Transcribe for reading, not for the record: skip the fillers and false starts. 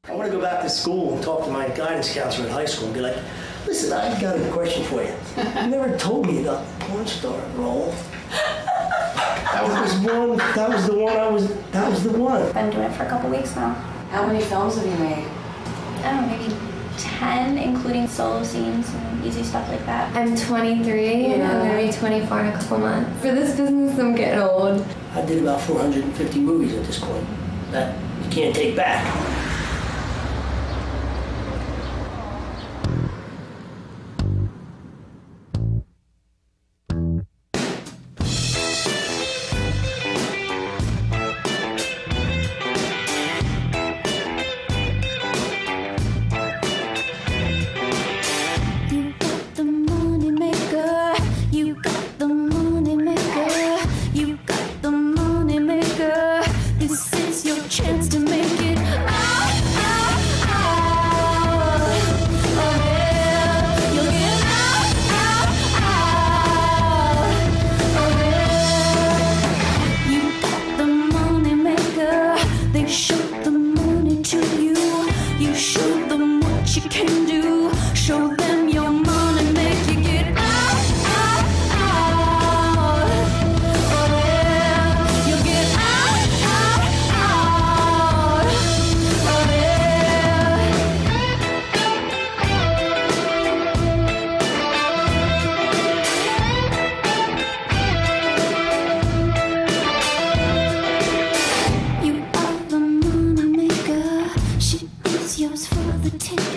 I want to go back to school and talk to my guidance counselor in high school and be like, listen, I've got a question for you. You never told me about the porn star role. That was the one. Been doing it for a couple weeks now. How many films have you made? I don't know, maybe 10, including solo scenes and easy stuff like that. I'm 23 and I'm going to be 24 in a couple months. For this business, I'm getting old. I did about 450 movies at this point. That you can't take back. Yours for the taking.